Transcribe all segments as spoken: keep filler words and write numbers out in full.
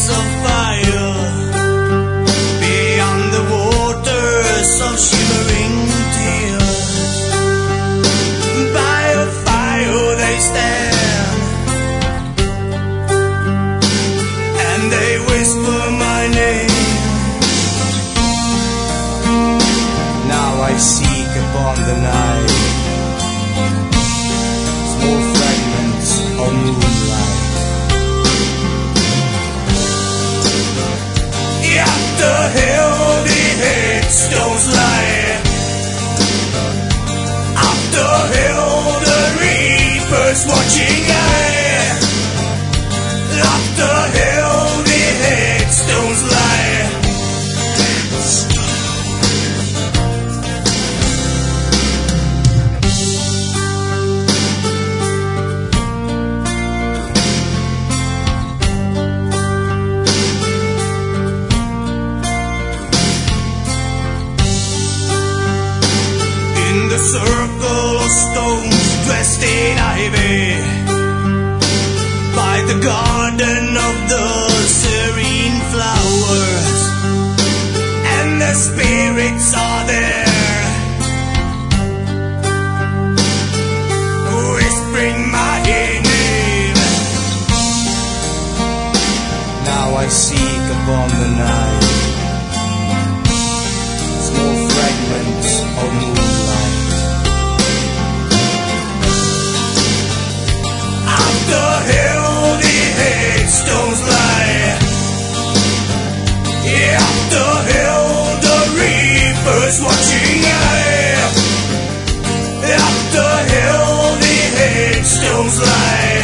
walls of fire, beyond the waters of shimmering tears. By a fire they stand, and they whisper my name. Now I seek upon the night small fragments of moonlight. After hell the headstones lie, after hell the reaper's watching eye, after hell the headstones lie. The circle of stones dressed in ivy, by the garden of the serene flowers, and the spirits are there, whispering my name. Now I seek upon the night small fragments of moonlight. After hell the headstones lie, after hell the reaper's watching eye, after hell the headstones lie.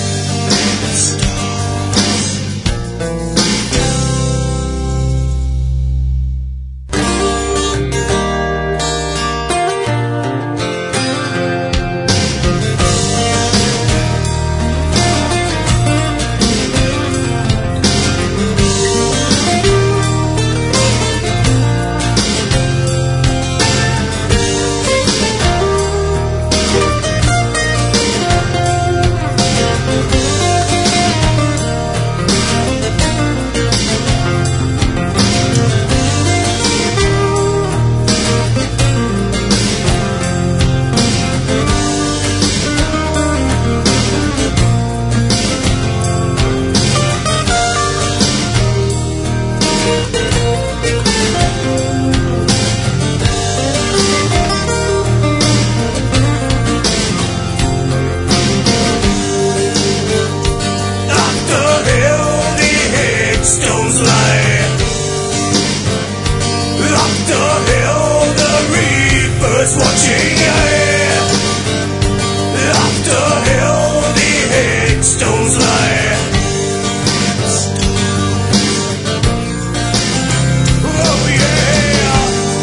Watching eye, after hell the headstones lie. Oh yeah,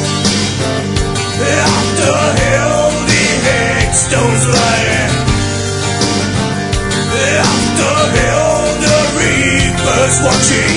after hell the headstones lie, after hell the reaper's watching.